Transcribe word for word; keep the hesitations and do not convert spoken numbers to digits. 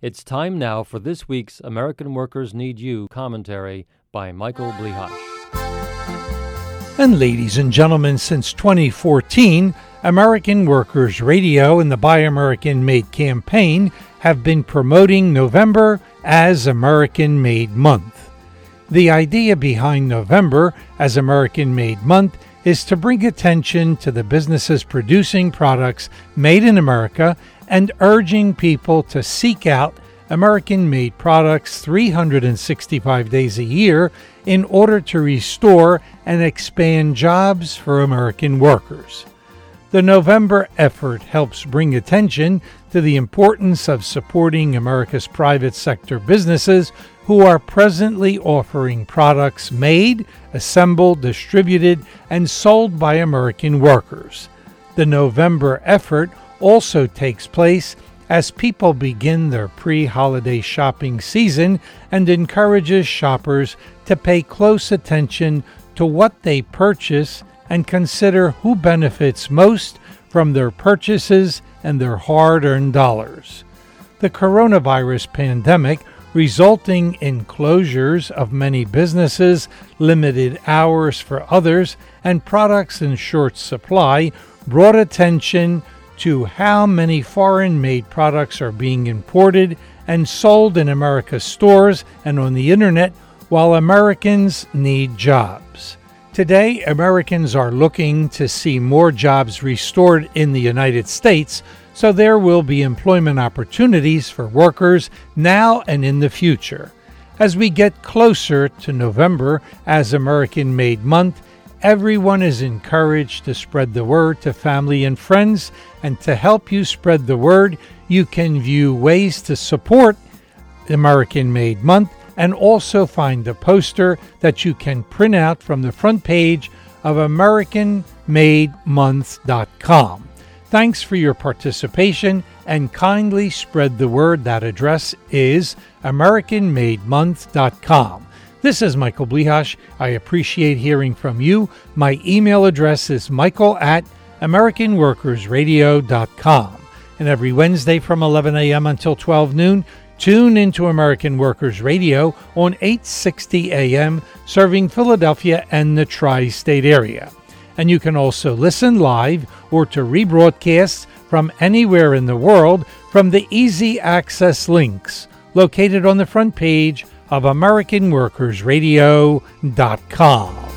It's time now for this week's American Workers Need You commentary by Michael Blihash. And ladies and gentlemen, since twenty fourteen, American Workers Radio and the Buy American Made campaign have been promoting November as American Made Month. The idea behind November as American Made Month is to bring attention to the businesses producing products made in America and urging people to seek out American-made products three hundred sixty-five days a year in order to restore and expand jobs for American workers. The November effort helps bring attention to the importance of supporting America's private sector businesses who are presently offering products made, assembled, distributed, and sold by American workers. The November effort also takes place as people begin their pre-holiday shopping season and encourages shoppers to pay close attention to what they purchase and consider who benefits most from their purchases and their hard-earned dollars. The coronavirus pandemic, resulting in closures of many businesses, limited hours for others, and products in short supply, brought attention to how many foreign-made products are being imported and sold in America's stores and on the internet while Americans need jobs. Today, Americans are looking to see more jobs restored in the United States, so there will be employment opportunities for workers now and in the future. As we get closer to November as American Made Month, everyone is encouraged to spread the word to family and friends, and to help you spread the word, you can view ways to support American Made Month and also find a poster that you can print out from the front page of American Made Month dot com. Thanks for your participation and kindly spread the word. That address is American Made Month dot com. This is Michael Blihash. I appreciate hearing from you. My email address is michael at American Workers Radio dot com. And every Wednesday from eleven a.m. until twelve noon, tune into American Workers Radio on eight sixty a.m., serving Philadelphia and the tri-state area. And you can also listen live or to rebroadcasts from anywhere in the world from the easy access links located on the front page of American Workers Radio dot com.